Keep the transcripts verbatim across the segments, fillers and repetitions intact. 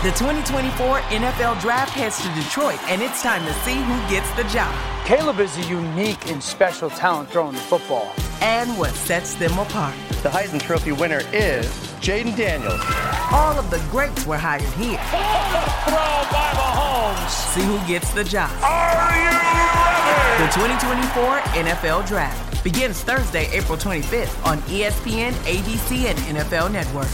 The twenty twenty-four N F L Draft heads to Detroit, and it's time to see who gets the job. Caleb is a unique and special talent throwing the football. And what sets them apart. The Heisman Trophy winner is Jaden Daniels. All of the greats were hired here. Throw by Mahomes. See who gets the job. Are you ready? The twenty twenty-four N F L Draft begins Thursday, April twenty-fifth on E S P N, A B C, and N F L Network.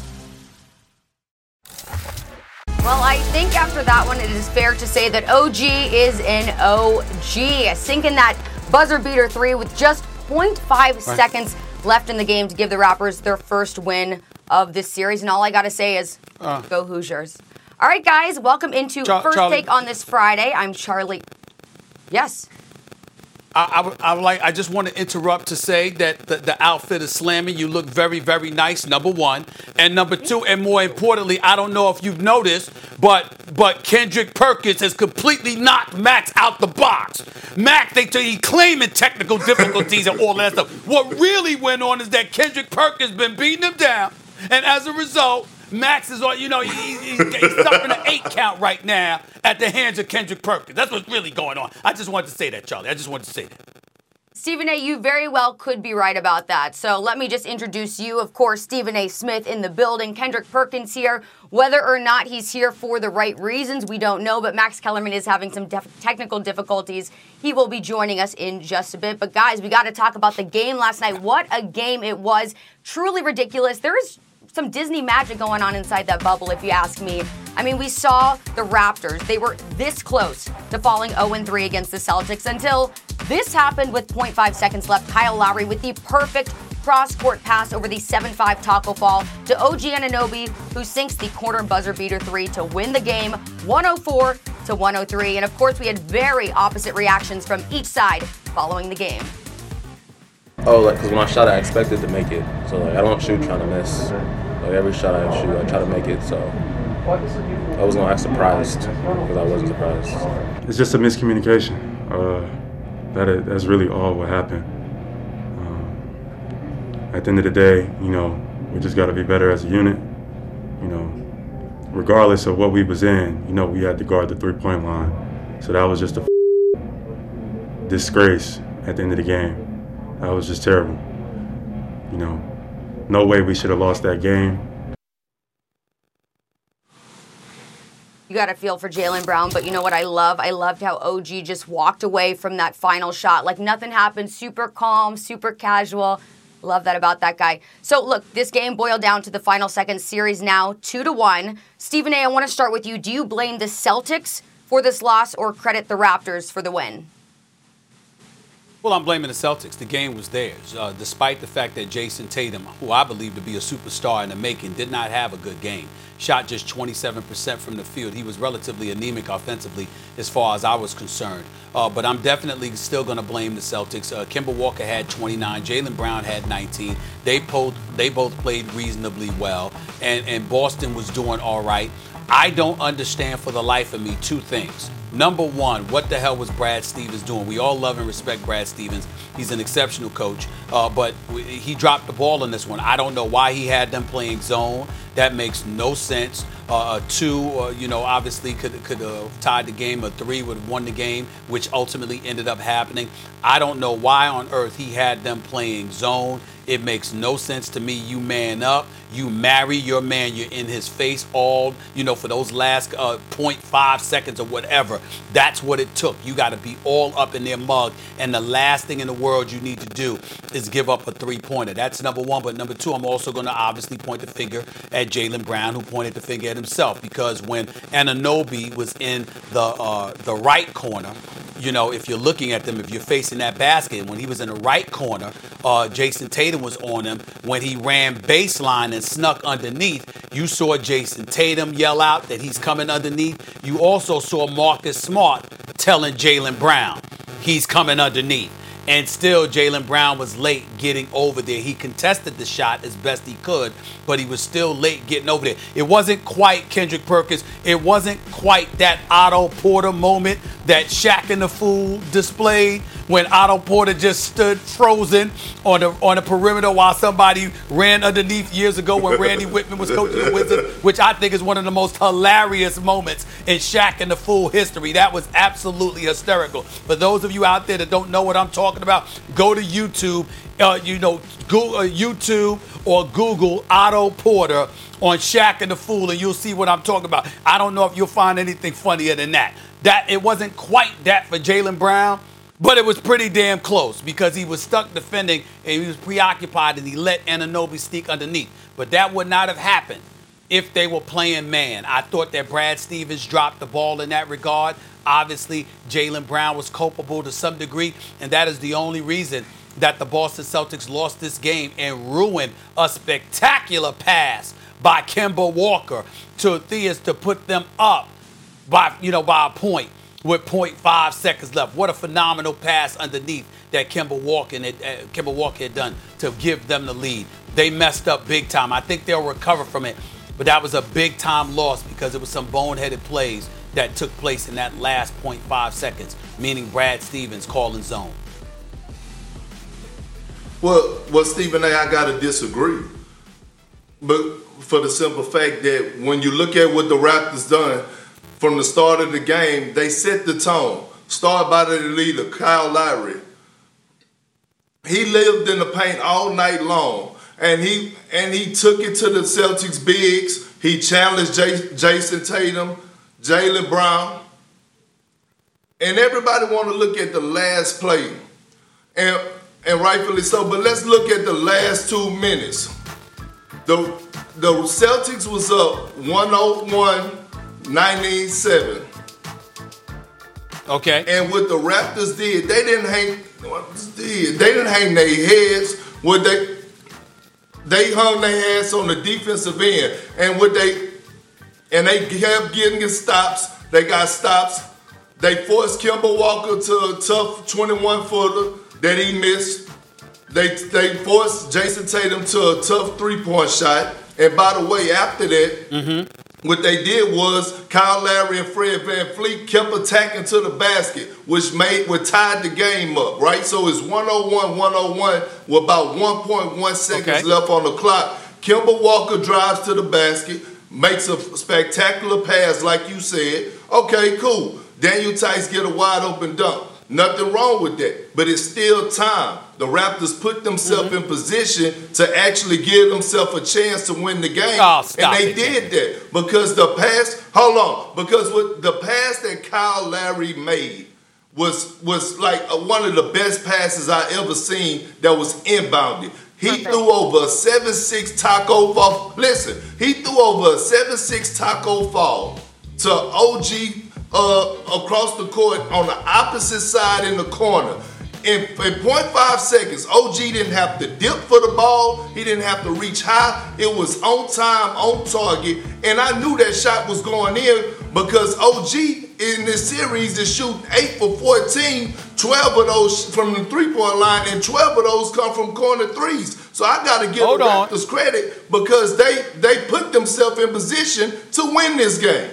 Well, I think after that one, it is fair to say that O G is an O G. Sinking that buzzer beater three with just zero point five right. seconds left in the game to give the Rappers their first win of this series. And all I got to say is, uh, go Hoosiers. All right, guys, welcome into Char- First Charlie. Take on this Friday. I'm Charlie. Yes. I, I, I like. I just want to interrupt to say that the, the outfit is slamming. You look very, very nice. Number one, and number two, and more importantly, I don't know if you've noticed, but but Kendrick Perkins has completely knocked Max out the box. Max, they he claiming technical difficulties and all that stuff. What really went on is that Kendrick Perkins been beating him down, and as a result, Max is on, you know, he, he's, he's suffering an eight count right now at the hands of Kendrick Perkins. That's what's really going on. I just wanted to say that, Charlie. I just wanted to say that. Stephen A., you very well could be right about that. So let me just introduce you. Of course, Stephen A. Smith in the building. Kendrick Perkins here. Whether or not he's here for the right reasons, we don't know. But Max Kellerman is having some def- technical difficulties. He will be joining us in just a bit. But guys, we got to talk about the game last night. What a game it was. Truly ridiculous. There is some Disney magic going on inside that bubble, if you ask me. I mean, we saw the Raptors. They were this close to falling oh and three against the Celtics until this happened with zero point five seconds left. Kyle Lowry with the perfect cross-court pass over the seven five taco fall to O G Anunoby, who sinks the corner buzzer beater three to win the game one oh four to one oh three. And of course, we had very opposite reactions from each side following the game. Oh, like, because when I shot, I expected to make it. So, like, I don't shoot trying to miss. Like, every shot I shoot, I try to make it. So, I was going to act surprised because I wasn't surprised. It's just a miscommunication. Uh, that is, that's really all what happened. Um, at the end of the day, you know, we just got to be better as a unit. You know, regardless of what we was in, you know, we had to guard the three-point line. So that was just a disgrace at the end of the game. That was just terrible. You know, no way we should have lost that game. You got to feel for Jaylen Brown, but you know what I love? I loved how O G just walked away from that final shot. Like nothing happened, super calm, super casual. Love that about that guy. So look, this game boiled down to the final seconds series now, two to one. Stephen A., I want to start with you. Do you blame the Celtics for this loss or credit the Raptors for the win? Well, I'm blaming the Celtics. The game was theirs. Uh, despite the fact that Jason Tatum, who I believe to be a superstar in the making, did not have a good game. Shot just twenty-seven percent from the field. He was relatively anemic offensively as far as I was concerned. Uh, but I'm definitely still going to blame the Celtics. Uh, Kemba Walker had twenty-nine. Jaylen Brown had nineteen. They both, they both played reasonably well. And, and Boston was doing all right. I don't understand for the life of me two things. Number one, what the hell was Brad Stevens doing? We all love and respect Brad Stevens. He's an exceptional coach, uh, but he dropped the ball in this one. I don't know why he had them playing zone. That makes no sense. Uh, two, uh, you know, obviously could could have tied the game. A three would have won the game, which ultimately ended up happening. I don't know why on earth he had them playing zone. It makes no sense to me. You man up. You marry your man. You're in his face all, you know, for those last uh, zero point five seconds or whatever. That's what it took. You got to be all up in their mug. And the last thing in the world you need to do is give up a three-pointer. That's number one. But number two, I'm also going to obviously point the finger at Jaylen Brown, who pointed the finger at himself. Because when Anunoby was in the uh, the right corner, you know, if you're looking at them, if you're facing that basket, when he was in the right corner, uh, Jason Tatum was on him. When he ran baseline and snuck underneath, you saw Jason Tatum yell out that he's coming underneath. You also saw Marcus Smart telling Jaylen Brown he's coming underneath. And still, Jaylen Brown was late getting over there. He contested the shot as best he could, but he was still late getting over there. It wasn't quite Kendrick Perkins. It wasn't quite that Otto Porter moment that Shaq and the Fool displayed. when Otto Porter just stood frozen on the on the perimeter while somebody ran underneath years ago when Randy Whitman was coaching the Wizards, which I think is one of the most hilarious moments in Shaq and the Fool history. That was absolutely hysterical. For those of you out there that don't know what I'm talking about, go to YouTube, uh, you know, Google, uh, YouTube or Google Otto Porter on Shaq and the Fool, and you'll see what I'm talking about. I don't know if you'll find anything funnier than that. That it wasn't quite that for Jaylen Brown, but it was pretty damn close because he was stuck defending and he was preoccupied and he let Anunoby sneak underneath. But that would not have happened if they were playing man. I thought that Brad Stevens dropped the ball in that regard. Obviously, Jaylen Brown was culpable to some degree, and that is the only reason that the Boston Celtics lost this game and ruined a spectacular pass by Kemba Walker to Theus to put them up by, you know, by a point with point five seconds left. What a phenomenal pass underneath that Kemba Walker had, uh, Kemba Walker had done to give them the lead. They messed up big time. I think they'll recover from it, but that was a big time loss because it was some boneheaded plays that took place in that last point five seconds, meaning Brad Stevens calling zone. Well, well, Stephen A., I got to disagree. But for the simple fact that when you look at what the Raptors done from the start of the game, they set the tone. Started by the leader, Kyle Lowry. He lived in the paint all night long, and he and he took it to the Celtics bigs. He challenged Jay, Jason Tatum, Jaylen Brown, and everybody want to look at the last play, and and rightfully so. But let's look at the last two minutes. The the Celtics was up one oh one ninety-seven. Okay. And what the Raptors did, they didn't hang. They didn't hang their heads. What they they hung their heads on the defensive end, and what they and they kept getting stops. They got stops. They forced Kemba Walker to a tough twenty-one footer that he missed. They they forced Jason Tatum to a tough three-point shot. And by the way, after that, mm-hmm. what they did was Kyle Lowry and Fred VanVleet kept attacking to the basket, which made what tied the game up, right? So it's one oh one one oh one with about one point one seconds okay. left on the clock. Kemba Walker drives to the basket, makes a spectacular pass, like you said. Okay, cool. Daniel Tice get a wide open dunk. Nothing wrong with that, but it's still time. The Raptors put themselves mm-hmm. in position to actually give themselves a chance to win the game, oh, and they it. did that because the pass. Hold on, because what the pass that Kyle Lowry made was was like a, one of the best passes I ever seen that was inbounded. He okay. threw over a seven six taco fall. Listen, he threw over a seven six taco fall to O G. Uh, across the court on the opposite side in the corner. In, in point five seconds, O G didn't have to dip for the ball. He didn't have to reach high. It was on time, on target. And I knew that shot was going in because O G in this series is shooting eight for fourteen, twelve of those from the three-point line, and twelve of those come from corner threes. So I got to give the Raptors credit because they, they put themselves in position to win this game.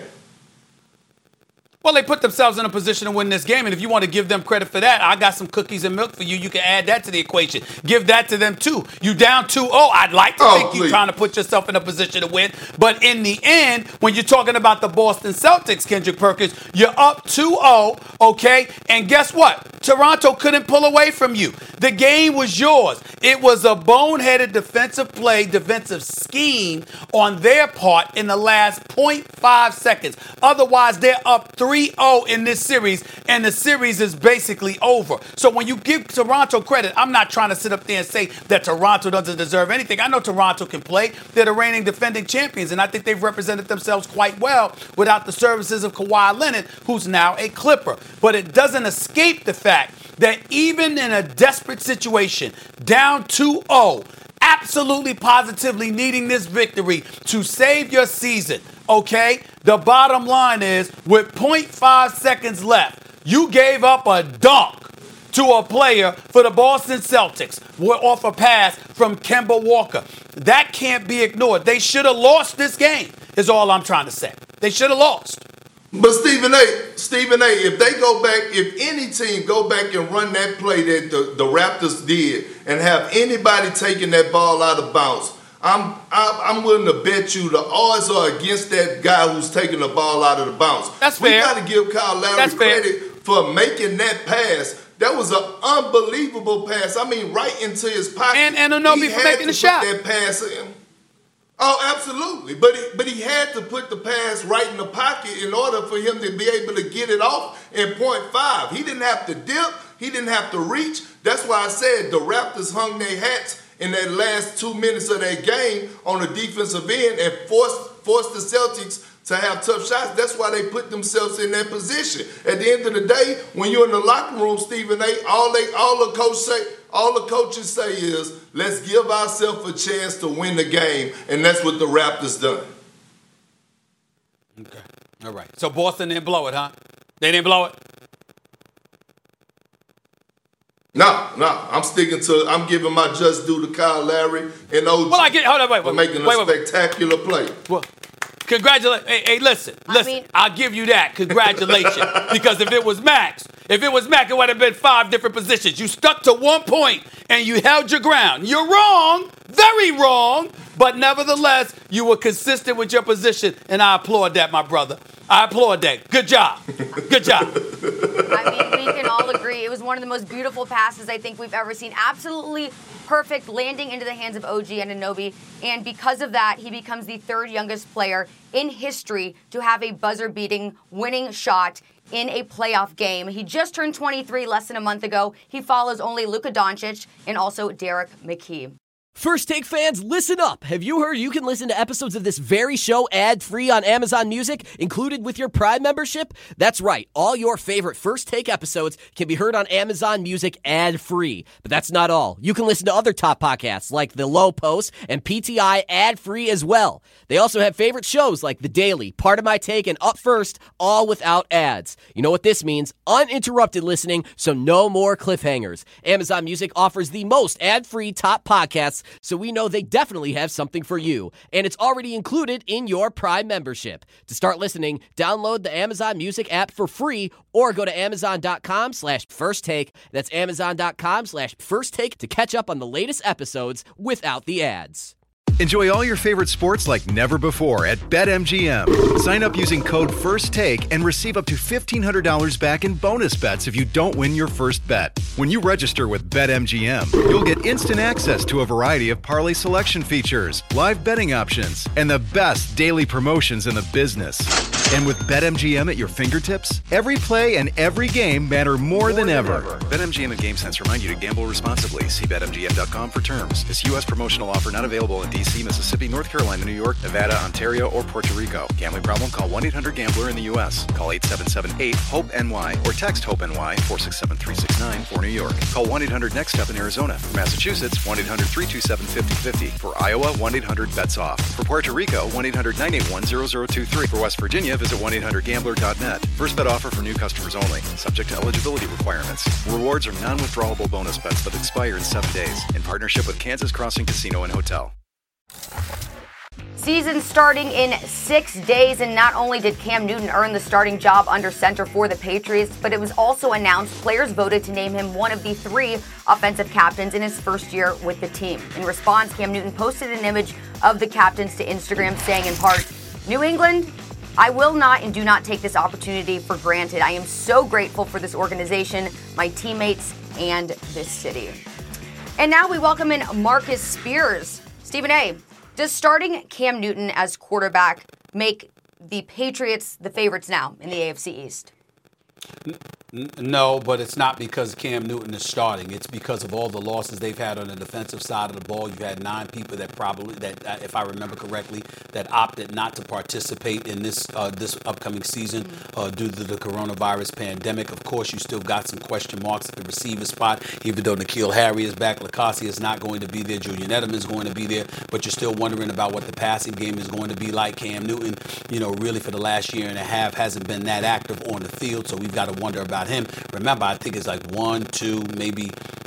Well, they put themselves in a position to win this game, and if you want to give them credit for that, I got some cookies and milk for you. You can add that to the equation. Give that to them, too. You down two oh. I'd like to oh, think you're trying to put yourself in a position to win, but in the end, when you're talking about the Boston Celtics, Kendrick Perkins, you're up two oh, okay? And guess what? Toronto couldn't pull away from you. The game was yours. It was a boneheaded defensive play, defensive scheme on their part in the last point five seconds. Otherwise, they're up three oh in this series, and the series is basically over. So when you give Toronto credit, I'm not trying to sit up there and say that Toronto doesn't deserve anything. I know Toronto can play. They're the reigning defending champions, and I think they've represented themselves quite well without the services of Kawhi Leonard, who's now a Clipper. But it doesn't escape the fact that even in a desperate situation, down two oh, absolutely positively needing this victory to save your season, okay? The bottom line is, with point five seconds left, you gave up a dunk to a player for the Boston Celtics off a pass from Kemba Walker. That can't be ignored. They should have lost this game, is all I'm trying to say. They should have lost. But Stephen A, Stephen A, if they go back, if any team go back and run that play that the, the Raptors did and have anybody taking that ball out of bounds, I'm, I'm I'm willing to bet you the odds are against that guy who's taking the ball out of the bounce. That's we fair. We got to give Kyle Lowry That's credit fair. for making that pass. That was an unbelievable pass. I mean, right into his pocket. And and Anunoby for making the shot. That pass in. Oh, absolutely. But he, but he had to put the pass right in the pocket in order for him to be able to get it off in point five. He didn't have to dip. He didn't have to reach. That's why I said the Raptors hung their hats in that last two minutes of that game on the defensive end and forced, forced the Celtics to have tough shots. That's why they put themselves in that position. At the end of the day, when you're in the locker room, Stephen A., all they, all the coach say, all the coaches say is, let's give ourselves a chance to win the game, and that's what the Raptors done. Okay, all right. So Boston didn't blow it, huh? They didn't blow it. No, no, I'm sticking to. I'm giving my just due to Kyle Lowry and O G. Well, I get. Hold on, wait, for wait, making wait, a wait, spectacular play. Well, congratulations. Hey, hey, listen, listen. I mean, I'll give you that. Congratulations. Because if it was Max, if it was Max, it would have been five different positions. You stuck to one point and you held your ground. You're wrong, very wrong, but nevertheless, you were consistent with your position, and I applaud that, my brother. I applaud that. Good job. Good job. I mean, we can all agree it was one of the most beautiful passes I think we've ever seen. Absolutely perfect landing into the hands of O G Anunoby. And because of that, he becomes the third youngest player in history to have a buzzer-beating winning shot in a playoff game. He just turned twenty-three less than a month ago. He follows only Luka Doncic and also Derek McKee. First Take fans, listen up. Have you heard you can listen to episodes of this very show ad-free on Amazon Music, included with your Prime membership? That's right. All your favorite First Take episodes can be heard on Amazon Music ad-free. But that's not all. You can listen to other top podcasts like The Low Post and P T I ad-free as well. They also have favorite shows like The Daily, Part of My Take, and Up First, all without ads. You know what this means? Uninterrupted listening, so no more cliffhangers. Amazon Music offers the most ad-free top podcasts, so we know they definitely have something for you. And it's already included in your Prime membership. To start listening, download the Amazon Music app for free or go to amazon.com slash first take. That's amazon.com slash first take to catch up on the latest episodes without the ads. Enjoy all your favorite sports like never before at BetMGM. Sign up using code FIRSTTAKE and receive up to fifteen hundred dollars back in bonus bets if you don't win your first bet. When you register with BetMGM, you'll get instant access to a variety of parlay selection features, live betting options, and the best daily promotions in the business. And with BetMGM at your fingertips, every play and every game matter more, more than, than ever. ever. BetMGM and GameSense remind you to gamble responsibly. See Bet M G M dot com for terms. This U S promotional offer not available in D C, Mississippi, North Carolina, New York, Nevada, Ontario, or Puerto Rico. Gambling problem? Call one eight hundred gambler in the U S. Call eight seven seven eight hope N Y or text HOPE-NY four six seven three six nine for New York. Call one eight hundred next step in Arizona. For Massachusetts, one eight hundred three two seven five zero five zero. For Iowa, one eight hundred bets off. For Puerto Rico, one eight hundred nine eight one zero zero two three. For West Virginia, visit one eight hundred gambler dot net. First bet offer for new customers only. Subject to eligibility requirements. Rewards are non-withdrawable bonus bets that expire in seven days. In partnership with Kansas Crossing Casino and Hotel. Season starting in six days, and not only did Cam Newton earn the starting job under center for the Patriots, but it was also announced players voted to name him one of the three offensive captains in his first year with the team. In response, Cam Newton posted an image of the captains to Instagram saying in part, "New England, I will not and do not take this opportunity for granted. I am so grateful for this organization, my teammates, and this city." And now we welcome in Marcus Spears. Stephen A., does starting Cam Newton as quarterback make the Patriots the favorites now in the A F C East? No, but it's not because Cam Newton is starting. It's because of all the losses they've had on the defensive side of the ball. You've had nine people that probably, that uh, if I remember correctly, that opted not to participate in this uh, this upcoming season uh, due to the coronavirus pandemic. Of course, you still got some question marks at the receiver spot, even though N'Keal Harry is back. Lacoste is not going to be there. Julian Edelman is going to be there. But you're still wondering about what the passing game is going to be like. Cam Newton, you know, really for the last year and a half hasn't been that active on the field, so we've got to wonder about him. Remember, I think it's like one, two, maybe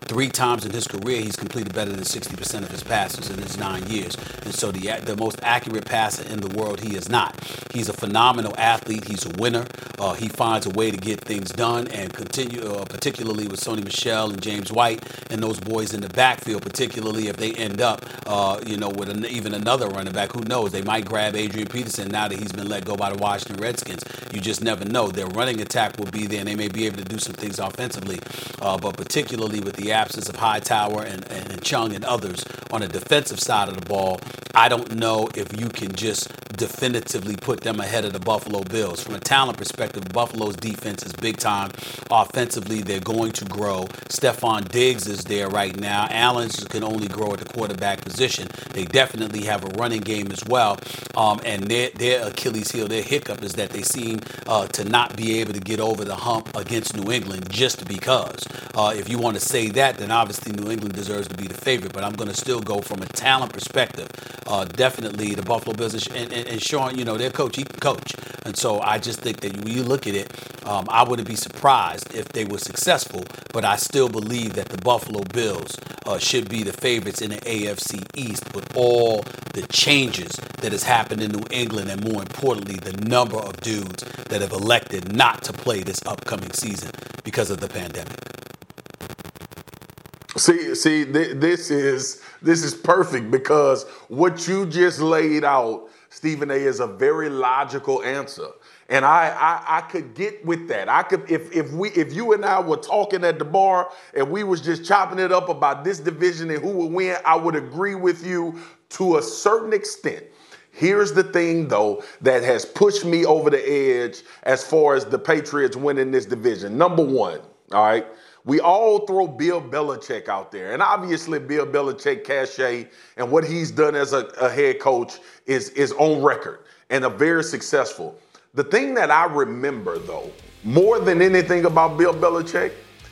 Three times in his career, he's completed better than sixty percent of his passes in his nine years. And so the the most accurate passer in the world, he is not. He's a phenomenal athlete. He's a winner. Uh, he finds a way to get things done and continue, uh, particularly with Sony Michel and James White and those boys in the backfield, particularly if they end up, uh, you know, with an, even another running back. Who knows? They might grab Adrian Peterson now that he's been let go by the Washington Redskins. You just never know. Their running attack will be there, and they may be able to do some things offensively. Uh, but particularly with the absence of Hightower and, and, and Chung and others on the defensive side of the ball, I don't know if you can just definitively put them ahead of the Buffalo Bills. From a talent perspective, Buffalo's defense is big time. Offensively, they're going to grow. Stephon Diggs is there right now. Allen can only grow at the quarterback position. They definitely have a running game as well. Um, and their, their Achilles heel, their hiccup is that they seem uh, to not be able to get over the hump against New England just because. Uh, if you want to say that, then obviously New England deserves to be the favorite. But I'm going to still go from a talent perspective. Uh, definitely the Buffalo Bills and, and, and Sean, you know, their coach, he can coach. And so I just think that when you look at it, um, I wouldn't be surprised if they were successful. But I still believe that the Buffalo Bills uh, should be the favorites in the A F C East with all the changes that has happened in New England, and more importantly, the number of dudes that have elected not to play this upcoming season because of the pandemic. See, see, th- this is this is perfect because what you just laid out, Stephen A., is a very logical answer, and I, I I could get with that. I could if if we if you and I were talking at the bar and we was just chopping it up about this division and who would win, I would agree with you to a certain extent. Here's the thing, though, that has pushed me over the edge as far as the Patriots winning this division. Number one, all right. We all throw Bill Belichick out there. And obviously Bill Belichick cachet and what he's done as a, a head coach is, is on record and a very successful. The thing that I remember, though, more than anything about Bill Belichick,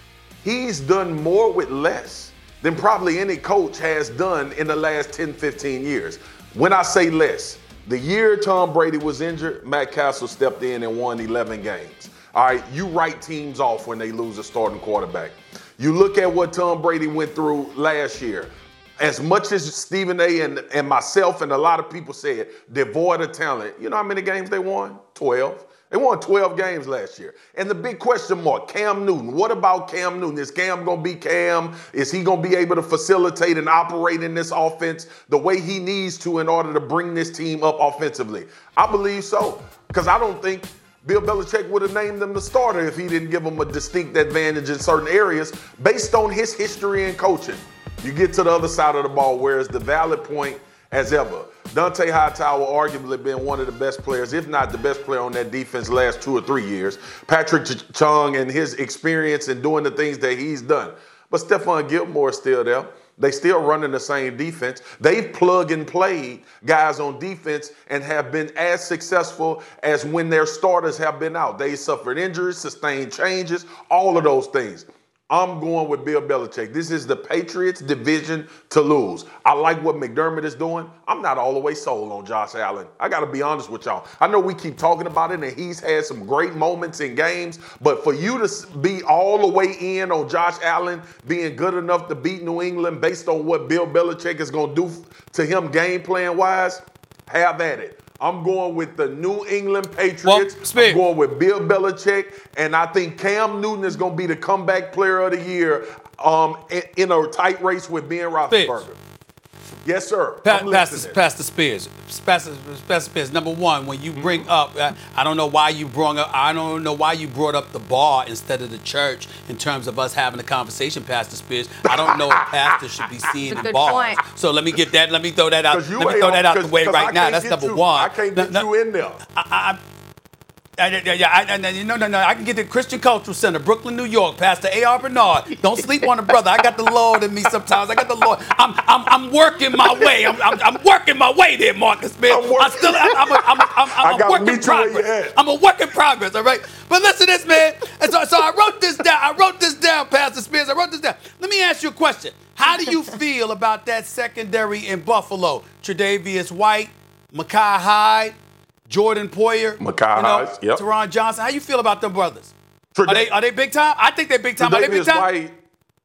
he's done more with less than probably any coach has done in the last ten, fifteen years. When I say less, the year Tom Brady was injured, Matt Castle stepped in and won eleven games. All right, you write teams off when they lose a starting quarterback. You look at what Tom Brady went through last year. As much as Stephen A. and, and myself and a lot of people said, devoid of talent, you know how many games they won? twelve. They won twelve games last year. And the big question mark, Cam Newton. What about Cam Newton? Is Cam going to be Cam? Is he going to be able to facilitate and operate in this offense the way he needs to in order to bring this team up offensively? I believe so, because I don't think Bill Belichick would have named them the starter if he didn't give them a distinct advantage in certain areas based on his history in coaching. You get to the other side of the ball, whereas the valid point as ever. Dante Hightower arguably been one of the best players, if not the best player on that defense last two or three years. Patrick Chung and his experience in doing the things that he's done. But Stephon Gilmore is still there. They still running the same defense. They've plug and played guys on defense and have been as successful as when their starters have been out. They suffered injuries, sustained changes, all of those things. I'm going with Bill Belichick. This is the Patriots' division to lose. I like what McDermott is doing. I'm not all the way sold on Josh Allen. I got to be honest with y'all. I know we keep talking about it, and he's had some great moments in games, but for you to be all the way in on Josh Allen being good enough to beat New England based on what Bill Belichick is going to do to him game plan-wise, have at it. I'm going with the New England Patriots. Well, I'm going with Bill Belichick, and I think Cam Newton is going to be the comeback player of the year um, in, in a tight race with Ben Roethlisberger. Yes, sir. Pa- Pastor, Pastor Spears. Pastor, Pastor Spears. Number one, when you bring mm-hmm. up, uh, I don't know why you brought up. I don't know why you brought up the bar instead of the church in terms of us having a conversation, Pastor Spears. I don't know if pastors should be seen in bars. Point. So let me get that. Let me throw that out. Let me throw that out the way right now. That's number you, one. I can't get no, you in there. I, I, Yeah, yeah, yeah. I, I, no, no, no. I can get the Christian Cultural Center, Brooklyn, New York. Pastor A R Bernard. Don't sleep on the brother. I got the Lord in me sometimes. I got the Lord. I'm, I'm, I'm working my way. I'm, I'm, I'm working my way there, Marcus Smith. I'm, I still, I'm, a, I'm, a, I'm, I'm a work in progress. I'm a work in progress. All right. But listen to this, man. And so, so I wrote this down. I wrote this down, Pastor Spears. I wrote this down. Let me ask you a question. How do you feel about that secondary in Buffalo? Tre'Davious White, Micah Hyde, Jordan Poyer, Micah you know, Hyde, yep. Teron Johnson. How you feel about them brothers? Are they are they big time? I think they're big time. Are they big time? White,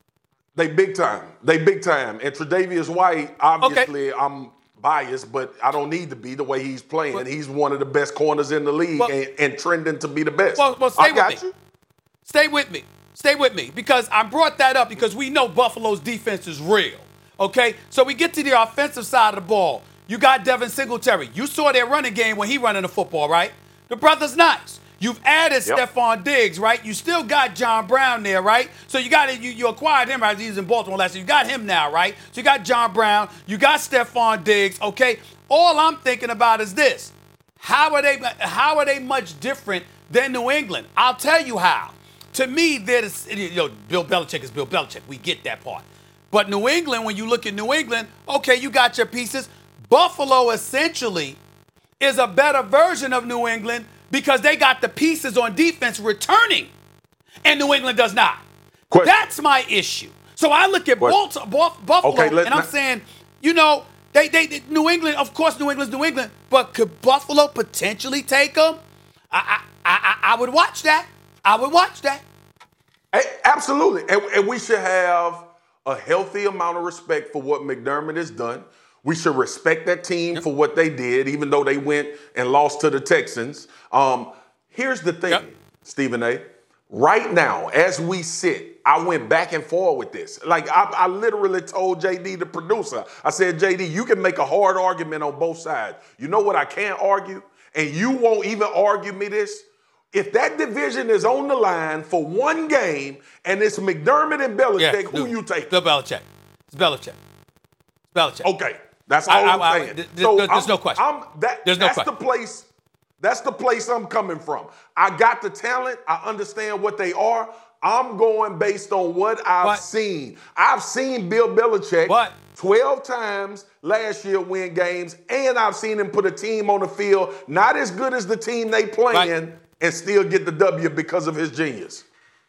They big time. They big time. And Tre'Davious White, obviously, okay. I'm biased, but I don't need to be the way he's playing. Well, he's one of the best corners in the league well, and, and trending to be the best. Well, well stay I got with me. you. Stay with me. Stay with me. Because I brought that up because we know Buffalo's defense is real. Okay? So we get to the offensive side of the ball. You got Devin Singletary. You saw their running game when he running the football, right? The brother's nice. You've added yep. Stephon Diggs, right? You still got John Brown there, right? So you got you, you acquired him, right? He was in Baltimore last year. You got him now, right? So you got John Brown. You got Stephon Diggs, okay? All I'm thinking about is this. How are they, how are they much different than New England? I'll tell you how. To me, they're the, you know, Bill Belichick is Bill Belichick. We get that part. But New England, when you look at New England, okay, you got your pieces. Buffalo essentially is a better version of New England because they got the pieces on defense returning, and New England does not. Question. That's my issue. So I look at Baltimore, Buffalo, okay, and I'm not- saying, you know, they, they, they, New England, of course, New England's New England, but could Buffalo potentially take them? I, I, I, I would watch that. I would watch that. Hey, absolutely, and, and we should have a healthy amount of respect for what McDermott has done. We should respect that team yep. for what they did, even though they went and lost to the Texans. Um, here's the thing, yep. Stephen A. Right now, as we sit, I went back and forth with this. Like, I, I literally told J D, the producer, I said, J D, you can make a hard argument on both sides. You know what I can't argue? And you won't even argue me this? If that division is on the line for one game and it's McDermott and Belichick, yeah, who you take? Bill Belichick. It's Belichick. It's Belichick. Okay. That's all I, I'm I, saying. I, th- so there's I'm, no question. I'm, that, there's no that's question. the place. That's the place I'm coming from. I got the talent. I understand what they are. I'm going based on what I've but, seen. I've seen Bill Belichick but, twelve times last year win games, and I've seen him put a team on the field not as good as the team they playing right. and still get the W because of his genius.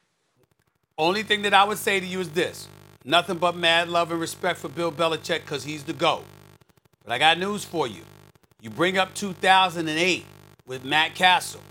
Only thing that I would say to you is this. Nothing but mad love and respect for Bill Belichick because he's the GOAT. But I got news for you. You bring up two thousand eight with Matt Castle.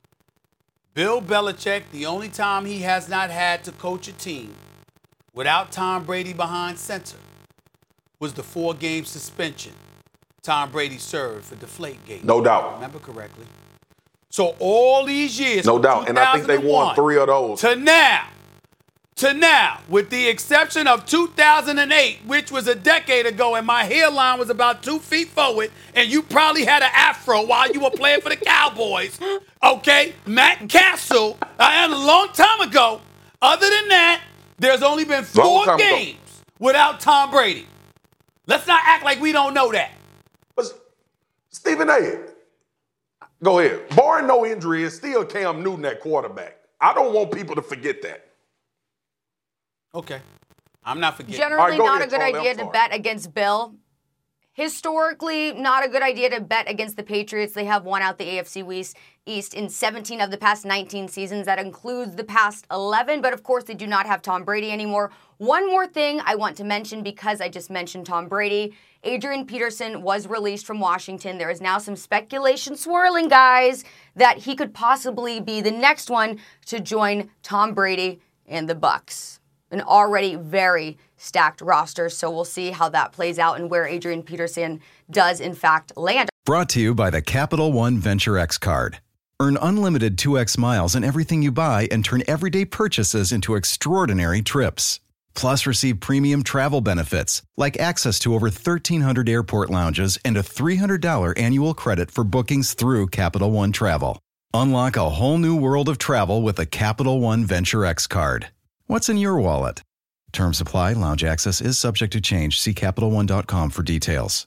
Bill Belichick, the only time he has not had to coach a team without Tom Brady behind center was the four-game suspension Tom Brady served for Deflategate. No doubt. Remember correctly. So all these years, no doubt, and I think they won three of those. To now, to now, with the exception of two thousand eight, which was a decade ago, and my hairline was about two feet forward, and you probably had an afro while you were playing for the Cowboys, okay? Matt Castle, I had a long time ago. Other than that, there's only been four games ago. without Tom Brady. Let's not act like we don't know that. But Stephen A., go ahead. Barring no injury, it's still Cam Newton at quarterback. I don't want people to forget that. Okay. I'm not forgetting. Generally right, not ahead, a good Charlie, idea to bet against Bill. Historically, not a good idea to bet against the Patriots. They have won out the A F C East in seventeen of the past nineteen seasons. That includes the past eleven, but of course they do not have Tom Brady anymore. One more thing I want to mention because I just mentioned Tom Brady. Adrian Peterson was released from Washington. There is now some speculation swirling, guys, that he could possibly be the next one to join Tom Brady and the Bucs. An already very stacked roster, so we'll see how that plays out and where Adrian Peterson does, in fact, land. Brought to you by the Capital One Venture X card. Earn unlimited two X miles in everything you buy and turn everyday purchases into extraordinary trips. Plus, receive premium travel benefits like access to over thirteen hundred airport lounges and a three hundred dollars annual credit for bookings through Capital One Travel. Unlock a whole new world of travel with the Capital One Venture X card. What's in your wallet? Terms apply. Lounge access is subject to change. See Capital One dot com for details.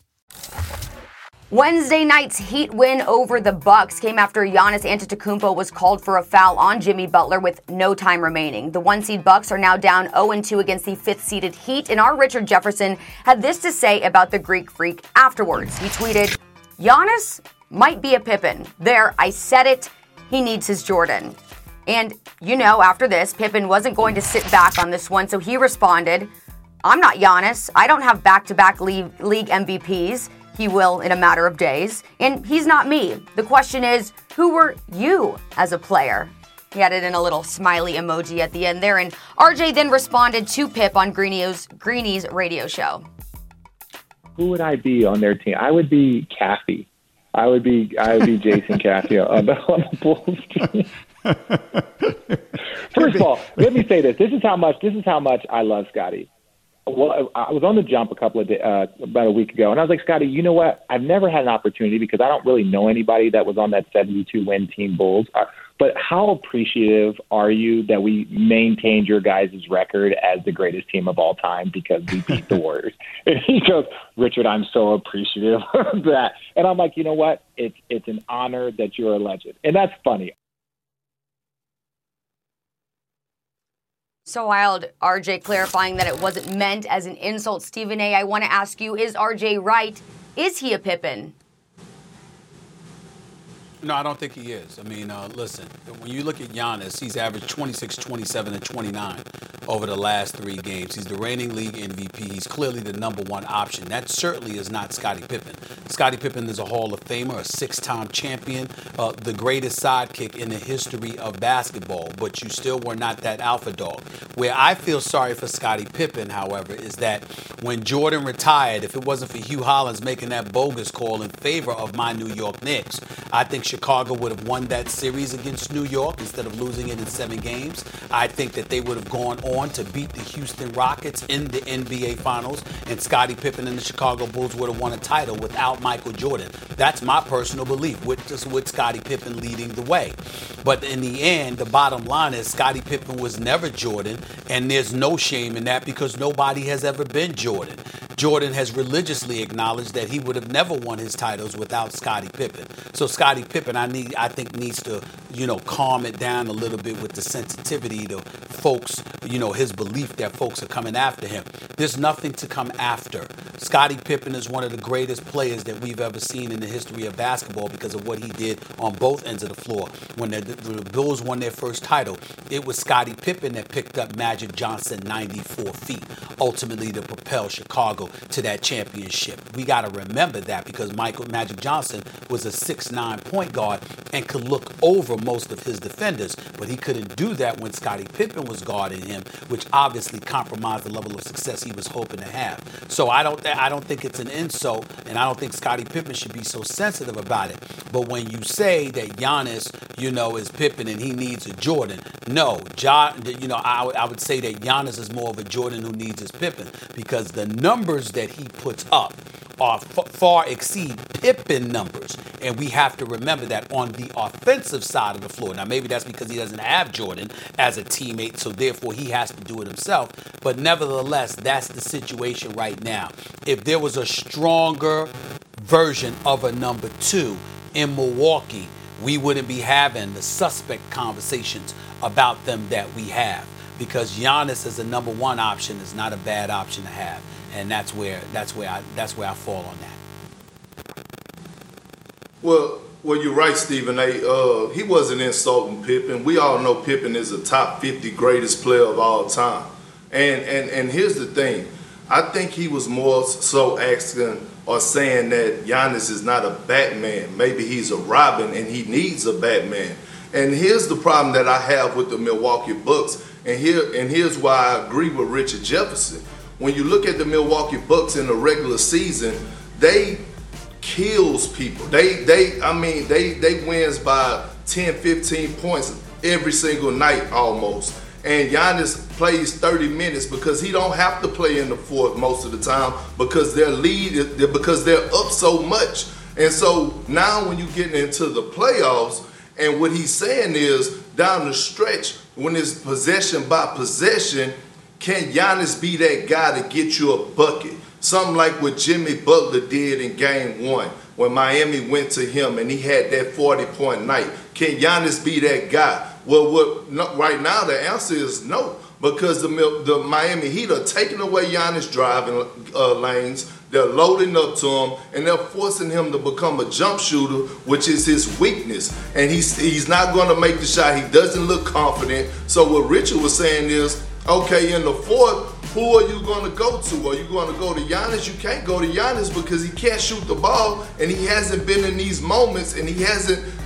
Wednesday night's Heat win over the Bucks came after Giannis Antetokounmpo was called for a foul on Jimmy Butler with no time remaining. The one-seed Bucks are now down oh and two against the fifth-seeded Heat, and our Richard Jefferson had this to say about the Greek Freak afterwards. He tweeted, "Giannis might be a Pippen. There, I said it. He needs his Jordan." And, you know, after this, Pippen wasn't going to sit back on this one, so he responded, "I'm not Giannis. I don't have back-to-back league, league M V Ps. He will in a matter of days. And he's not me. The question is, who were you as a player?" He added in a little smiley emoji at the end there, and R J then responded to Pip on Greeny's, Greeny's radio show. Who would I be on their team? I would be Kathy. I would be I would be Jason Kathy on the, on the Bulls team. First of all, let me say this. This is how much this is how much I love Scotty. Well, I was on the jump a couple of days, uh, about a week ago, and I was like, Scotty, you know what? I've never had an opportunity because I don't really know anybody that was on that seventy-two win team Bulls. Uh, but how appreciative are you that we maintained your guys' record as the greatest team of all time because we beat the Warriors? And he goes, Richard, I'm so appreciative of that. And I'm like, you know what? It's it's an honor that you're a legend. And that's funny. So wild, R J clarifying that it wasn't meant as an insult. Stephen A., I want to ask you, is R J right? Is he a Pippen? No, I don't think he is. I mean, uh, listen, when you look at Giannis, he's averaged twenty-six, twenty-seven, and twenty-nine over the last three games. He's the reigning league M V P. He's clearly the number one option. That certainly is not Scottie Pippen. Scottie Pippen is a Hall of Famer, a six-time champion, uh, the greatest sidekick in the history of basketball, but you still were not that alpha dog. Where I feel sorry for Scottie Pippen, however, is that when Jordan retired, if it wasn't for Hugh Hollins making that bogus call in favor of my New York Knicks, I think Chicago would have won that series against New York instead of losing it in seven games. I think that they would have gone on to beat the Houston Rockets in the N B A Finals, and Scottie Pippen and the Chicago Bulls would have won a title without Michael Jordan. That's my personal belief, with, just with Scottie Pippen leading the way. But in the end, the bottom line is Scottie Pippen was never Jordan, and there's no shame in that because nobody has ever been Jordan. Jordan has religiously acknowledged that he would have never won his titles without Scottie Pippen. So Scottie Pippen, I need, I think, needs to, you know, calm it down a little bit with the sensitivity to folks, you know, his belief that folks are coming after him. There's nothing to come after. Scottie Pippen is one of the greatest players that we've ever seen in the history of basketball because of what he did on both ends of the floor. When the, the Bulls won their first title, it was Scottie Pippen that picked up Magic Johnson ninety-four feet, ultimately to propel Chicago to that championship. We got to remember that because Michael Magic Johnson was a six nine point guard and could look over most of his defenders, but he couldn't do that when Scottie Pippen was guarding him, which obviously compromised the level of success he was hoping to have. So I don't I don't think it's an insult, and I don't think Scottie Pippen should be so sensitive about it. But when you say that Giannis, you know, is Pippen and he needs a Jordan, no, John, you know, I, I would say that Giannis is more of a Jordan who needs his Pippen because the numbers that he puts up are f- far exceed Pippen numbers. And we have to remember that on the offensive side of the floor. Now, maybe that's because he doesn't have Jordan as a teammate, so therefore he has to do it himself. But nevertheless, that's the situation right now. If there was a stronger version of a number two in Milwaukee, we wouldn't be having the suspect conversations about them that we have. Because Giannis as a number one option is not a bad option to have. And that's where that's where I that's where I fall on that. Well, well, you're right, Stephen A. Uh, he wasn't insulting Pippen. We all know Pippen is a top fifty greatest player of all time. And and and here's the thing, I think he was more so asking or saying that Giannis is not a Batman. Maybe he's a Robin and he needs a Batman. And here's the problem that I have with the Milwaukee Bucks. And here and here's why I agree with Richard Jefferson. When you look at the Milwaukee Bucks in the regular season, they kills people. They, they, I mean, they, they wins by ten, fifteen points every single night almost. And Giannis plays thirty minutes because he don't have to play in the fourth most of the time because their lead, because they're up so much. And so now when you get into the playoffs, and what he's saying is down the stretch, when it's possession by possession, can Giannis be that guy to get you a bucket? Something like what Jimmy Butler did in game one when Miami went to him and he had that forty-point night. Can Giannis be that guy? Well, what, no, right now the answer is no, because the, the Miami Heat are taking away Giannis' driving uh, lanes. They're loading up to him, and they're forcing him to become a jump shooter, which is his weakness. And he's, he's not going to make the shot. He doesn't look confident. So what Richard was saying is, okay, in the fourth, who are you going to go to? Are you going to go to Giannis? You can't go to Giannis because he can't shoot the ball, and he hasn't been in these moments, and he hasn't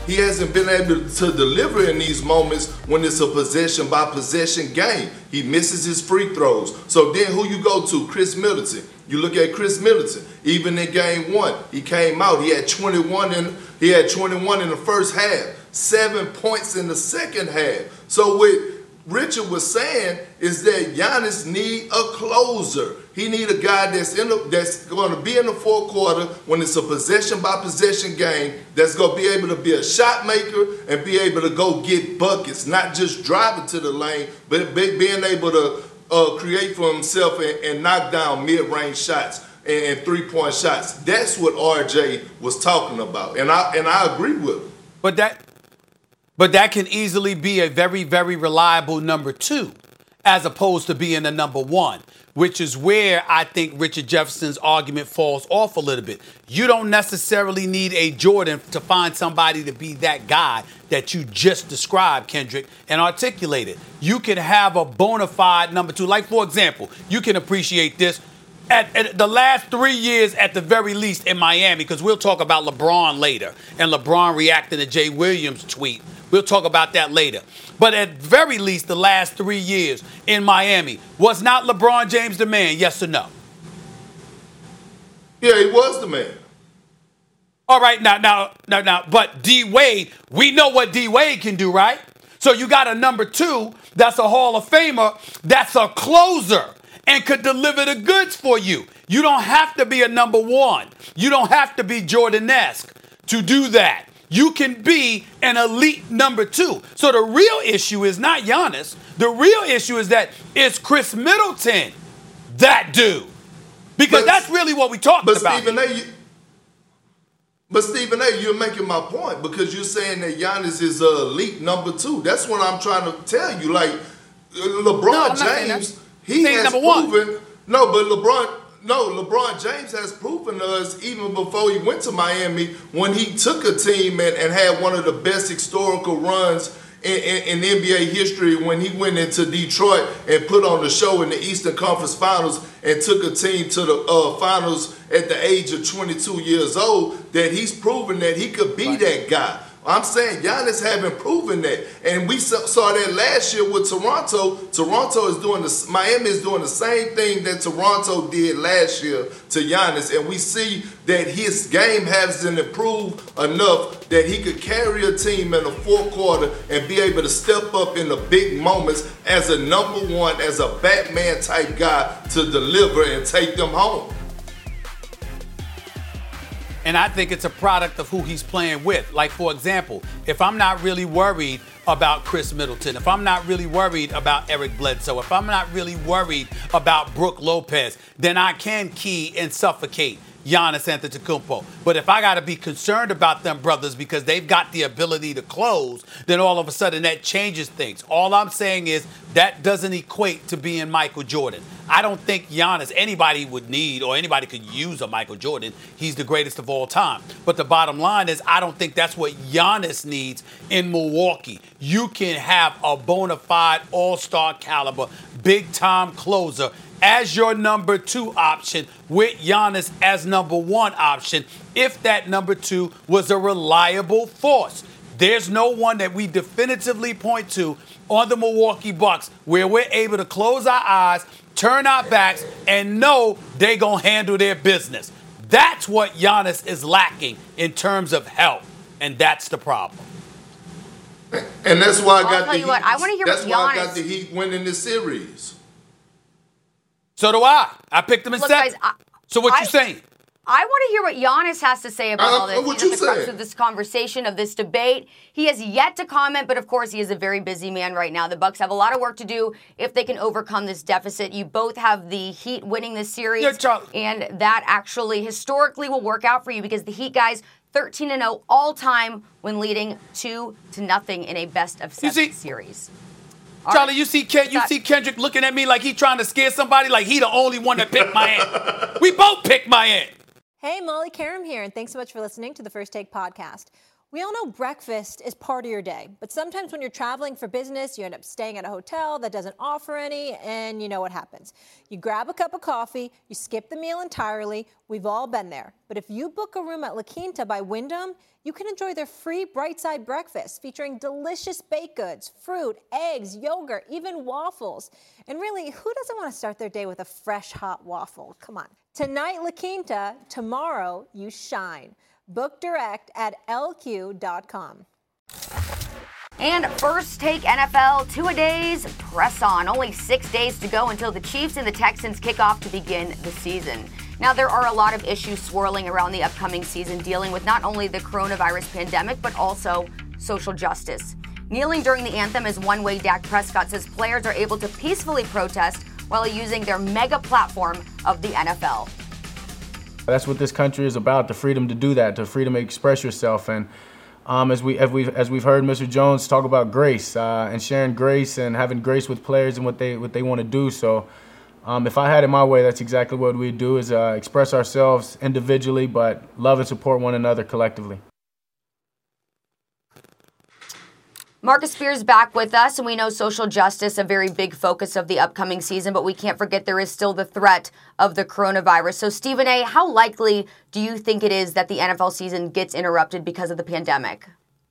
he hasn't been able to deliver in these moments when it's a possession by possession game. He misses his free throws. So then who you go to? Chris Middleton. You look at Chris Middleton. Even in game one, he came out. He had twenty-one in he had twenty-one in the first half, seven points in the second half. So what Richard was saying is that Giannis need a closer. He need a guy that's in the, that's going to be in the fourth quarter when it's a possession by possession game, that's going to be able to be a shot maker and be able to go get buckets, not just driving to the lane, but be, being able to uh, create for himself and, and knock down mid-range shots and, and three-point shots. That's what R J was talking about, and I and I agree with him. But that, but that can easily be a very, very reliable number two, as opposed to being a number one, which is where I think Richard Jefferson's argument falls off a little bit. You don't necessarily need a Jordan to find somebody to be that guy that you just described, Kendrick, and articulated. You can have a bona fide number two. Like, for example, you can appreciate this. At, at the last three years, at the very least, in Miami, because we'll talk about LeBron later, and LeBron reacting to Jay Williams' tweet. We'll talk about that later. But at very least, the last three years in Miami, was not LeBron James the man, yes or no? Yeah, he was the man. All right, now, now, now, now, but D-Wade, we know what D-Wade can do, right? So you got a number two that's a Hall of Famer, that's a closer, and could deliver the goods for you. You don't have to be a number one. You don't have to be Jordan-esque to do that. You can be an elite number two. So the real issue is not Giannis. The real issue is that it's Chris Middleton, that dude. Because but, that's really what we talked but about. Stephen A, you, but Stephen A, you're making my point because you're saying that Giannis is an elite number two. That's what I'm trying to tell you. Like, LeBron no, James, he has proven. One. No, but LeBron... No, LeBron James has proven to us even before he went to Miami when he took a team and, and had one of the best historical runs in, in, in N B A history when he went into Detroit and put on the show in the Eastern Conference Finals and took a team to the uh, finals at the age of twenty-two years old, that he's proven that he could be right. that guy. I'm saying Giannis haven't proven that. And we saw that last year with Toronto. Toronto is doing the, Miami is doing the same thing that Toronto did last year to Giannis. And we see that his game hasn't improved enough that he could carry a team in the fourth quarter and be able to step up in the big moments as a number one, as a Batman type guy to deliver and take them home. And I think it's a product of who he's playing with. Like, for example, if I'm not really worried about Chris Middleton, if I'm not really worried about Eric Bledsoe, if I'm not really worried about Brook Lopez, then I can key and suffocate Giannis Antetokounmpo. But if I got to be concerned about them brothers because they've got the ability to close, then all of a sudden that changes things. All I'm saying is that doesn't equate to being Michael Jordan. I don't think Giannis, anybody would need or anybody could use a Michael Jordan. He's the greatest of all time. But the bottom line is I don't think that's what Giannis needs in Milwaukee. You can have a bona fide all-star caliber, big-time closer as your number two option with Giannis as number one option if that number two was a reliable force. There's no one that we definitively point to on the Milwaukee Bucks where we're able to close our eyes, turn our backs, and know they're going to handle their business. That's what Giannis is lacking in terms of help, and that's the problem. And that's why I got I'll tell the you what, I want to hear That's what why Giannis... I got the Heat winning the series. So do I. I picked them in Look, seven. guys, I, so what I, you saying? I want to hear what Giannis has to say about uh, all this. What He's you at the crux saying? of this conversation, of this debate. He has yet to comment, but of course he is a very busy man right now. The Bucks have a lot of work to do if they can overcome this deficit. You both have the Heat winning this series, yeah, and that actually historically will work out for you because the Heat guys thirteen and oh all time when leading two to nothing in a best of seven see, series. Charlie, right. you see Ken, you see Kendrick looking at me like he trying to scare somebody, like he the only one that picked Miami. We both picked Miami. Hey, Molly Karam here, and thanks so much for listening to the First Take podcast. We all know breakfast is part of your day, but sometimes when you're traveling for business, you end up staying at a hotel that doesn't offer any, and you know what happens. You grab a cup of coffee, you skip the meal entirely. We've all been there. But if you book a room at La Quinta by Wyndham, you can enjoy their free Bright Side breakfast featuring delicious baked goods, fruit, eggs, yogurt, even waffles. And really, who doesn't want to start their day with a fresh, hot waffle? Come on. Tonight, La Quinta. Tomorrow, you shine. Book direct at L Q dot com. And First Take N F L, two-a-days, press on. Only six days to go until the Chiefs and the Texans kick off to begin the season. Now, there are a lot of issues swirling around the upcoming season, dealing with not only the coronavirus pandemic, but also social justice. Kneeling during the anthem is one way Dak Prescott says players are able to peacefully protest while using their mega platform of the N F L. That's what this country is about, the freedom to do that, the freedom to express yourself. And um, as, we, as, we've, as we've heard Mister Jones talk about grace uh, and sharing grace and having grace with players and what they, what they want to do. So um, if I had it my way, that's exactly what we'd do, is uh, express ourselves individually, but love and support one another collectively. Marcus Spears back with us, and we know social justice, a very big focus of the upcoming season, but we can't forget there is still the threat of the coronavirus. So, Stephen A., how likely do you think it is that the N F L season gets interrupted because of the pandemic?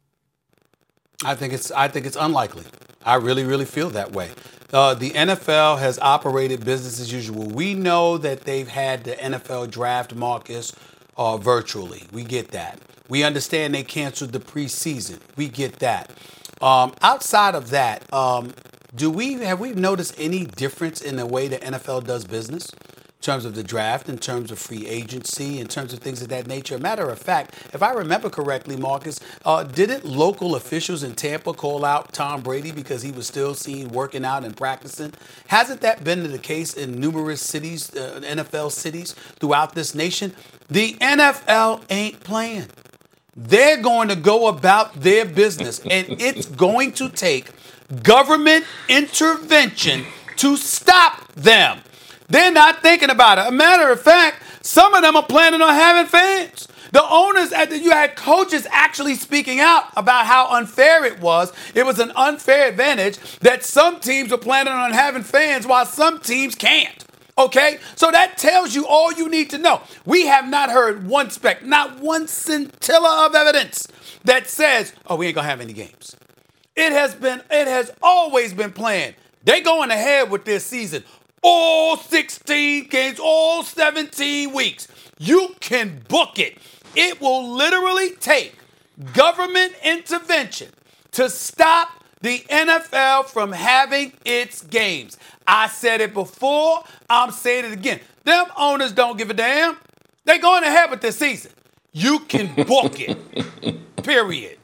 I think it's I think it's unlikely. I really, really feel that way. Uh, the N F L has operated business as usual. We know that they've had the N F L draft, Marcus, uh, virtually. We get that. We understand they canceled the preseason. We get that. Um, outside of that, um, do we have we noticed any difference in the way the N F L does business in terms of the draft, in terms of free agency, in terms of things of that nature? Matter of fact, if I remember correctly, Marcus, uh, didn't local officials in Tampa call out Tom Brady because he was still seen working out and practicing? Hasn't that been the case in numerous cities, uh, N F L cities throughout this nation? The N F L ain't playing. They're going to go about their business, and it's going to take government intervention to stop them. They're not thinking about it. A matter of fact, some of them are planning on having fans. The owners, you had coaches actually speaking out about how unfair it was. It was an unfair advantage that some teams are planning on having fans while some teams can't. Okay, so that tells you all you need to know. We have not heard one speck, not one scintilla of evidence that says, oh, we ain't gonna have any games. It has been, it has always been planned. They going ahead with this season. All sixteen games, all seventeen weeks. You can book it. It will literally take government intervention to stop the N F L from having its games. I said it before, I'm saying it again. Them owners don't give a damn. They're going ahead with this season. You can book it. Period.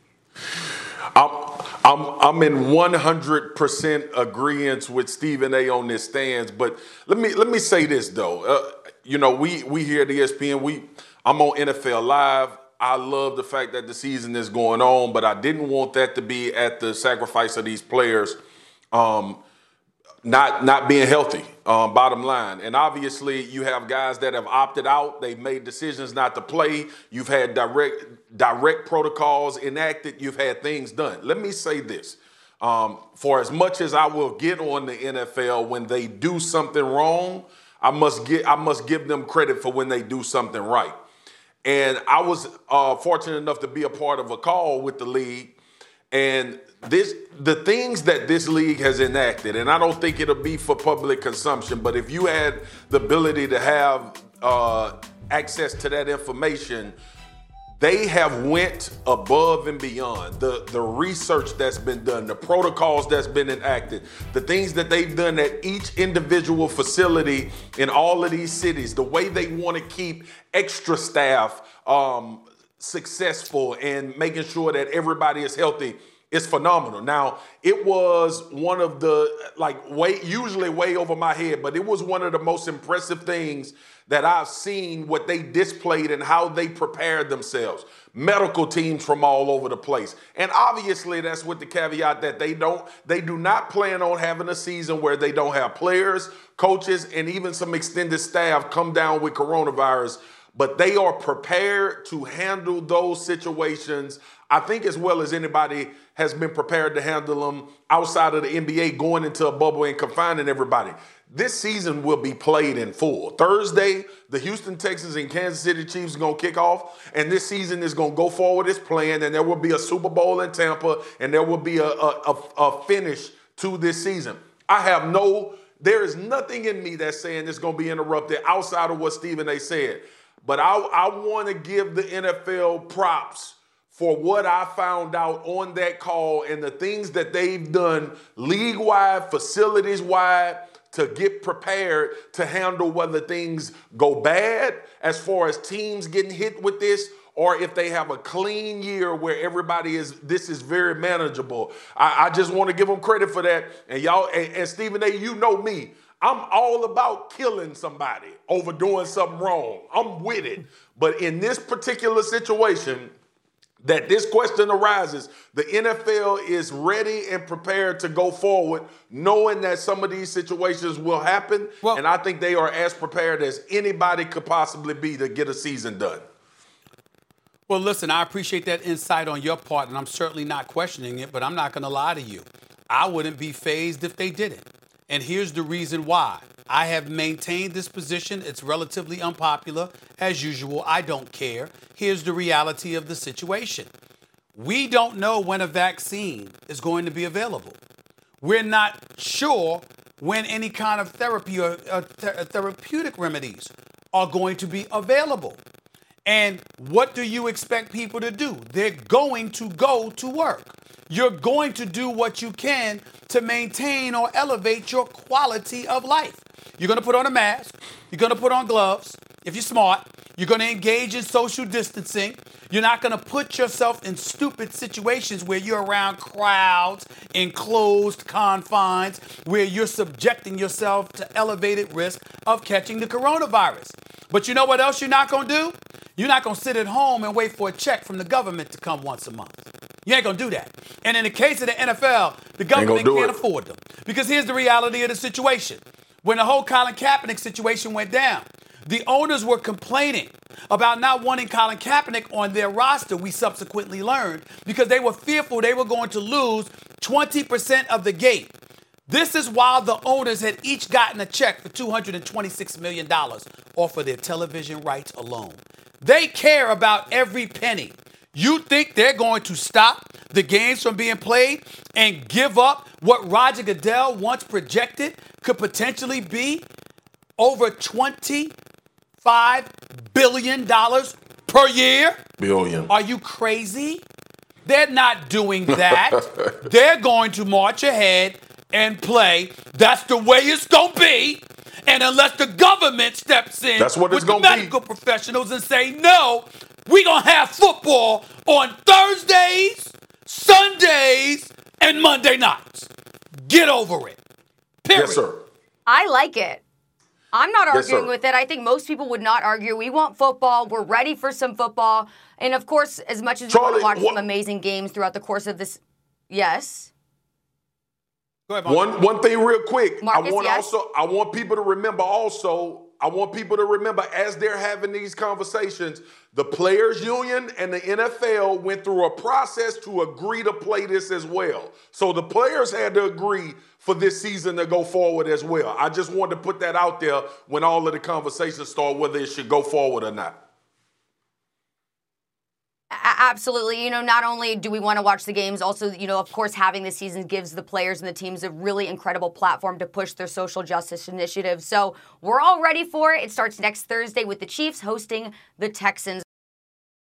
I'm, I'm, I'm in one hundred percent agreement with Stephen A. on this stance, but let me let me say this, though. Uh, you know, we, we here at E S P N, we I'm on N F L Live. I love the fact that the season is going on, but I didn't want that to be at the sacrifice of these players um, not not being healthy, um, bottom line. And obviously, you have guys that have opted out. They've made decisions not to play. You've had direct direct protocols enacted. You've had things done. Let me say this. Um, for as much as I will get on the N F L when they do something wrong, I must get I must give them credit for when they do something right. And I was uh, fortunate enough to be a part of a call with the league. And this, the things that this league has enacted, and I don't think it'll be for public consumption, but if you had the ability to have uh, access to that information, they have went above and beyond. The, the research that's been done, the protocols that's been enacted, the things that they've done at each individual facility in all of these cities, the way they want to keep extra staff um, successful and making sure that everybody is healthy is phenomenal. Now, it was one of the, like, way, usually way over my head, but it was one of the most impressive things that I've seen, what they displayed and how they prepared themselves. Medical teams from all over the place. And obviously that's with the caveat that they don't, they do not plan on having a season where they don't have players, coaches, and even some extended staff come down with coronavirus. but they are prepared to handle those situations, I think, as well as anybody has been prepared to handle them outside of the N B A, going into a bubble and confining everybody. This season will be played in full. Thursday, the Houston Texans and Kansas City Chiefs are going to kick off, and this season is going to go forward as planned, and there will be a Super Bowl in Tampa, and there will be a, a, a, a finish to this season. I have no, there is nothing in me that's saying it's going to be interrupted outside of what Stephen A. said. But I, I want to give the N F L props for what I found out on that call and the things that they've done league-wide, facilities-wide, to get prepared to handle whether things go bad as far as teams getting hit with this, or if they have a clean year where everybody is, this is very manageable. I, I just want to give them credit for that. And y'all, and, and Stephen A., you know me. I'm all about killing somebody over doing something wrong. I'm with it. But in this particular situation, that this question arises, the N F L is ready and prepared to go forward, knowing that some of these situations will happen. Well, and I think they are as prepared as anybody could possibly be to get a season done. Well, listen, I appreciate that insight on your part, and I'm certainly not questioning it, but I'm not going to lie to you. I wouldn't be fazed if they didn't. And here's the reason why. I have maintained this position. It's relatively unpopular. As usual, I don't care. Here's the reality of the situation. We don't know when a vaccine is going to be available. We're not sure when any kind of therapy or uh, th- therapeutic remedies are going to be available. And what do you expect people to do? They're going to go to work. You're going to do what you can to maintain or elevate your quality of life. You're going to put on a mask. You're going to put on gloves. If you're smart, you're going to engage in social distancing. You're not going to put yourself in stupid situations where you're around crowds, enclosed confines, where you're subjecting yourself to elevated risk of catching the coronavirus. But you know what else you're not going to do? You're not going to sit at home and wait for a check from the government to come once a month. You ain't going to do that. And in the case of the N F L, the government can't afford them. Because here's the reality of the situation. When the whole Colin Kaepernick situation went down, the owners were complaining about not wanting Colin Kaepernick on their roster, we subsequently learned, because they were fearful they were going to lose twenty percent of the gate. This is while the owners had each gotten a check for two hundred twenty-six million dollars off of their television rights alone. They care about every penny. You think they're going to stop the games from being played and give up what Roger Goodell once projected could potentially be over twenty-five billion dollars per year? Billion. Are you crazy? They're not doing that. They're going to march ahead and play. That's the way it's going to be. And unless the government steps in That's what it's with the gonna be. medical professionals and say, no, we're going to have football on Thursdays, Sundays, and Monday nights. Get over it. Period. Yes, sir. I like it. I'm not Yes, arguing sir. with it. I think most people would not argue. We want football. We're ready for some football. And of course, as much as we want Charlie, to watch what- some amazing games throughout the course of this, yes. Go ahead, Marcus. One one thing real quick. Marcus, I want yes? also I want people to remember also, I want people to remember as they're having these conversations, the Players Union and the N F L went through a process to agree to play this as well. So the players had to agree for this season to go forward as well. I just wanted to put that out there when all of the conversations start, whether it should go forward or not. A- Absolutely. You know, not only do we want to watch the games, also, you know, of course, having the season gives the players and the teams a really incredible platform to push their social justice initiative. So we're all ready for it. It starts next Thursday with the Chiefs hosting the Texans.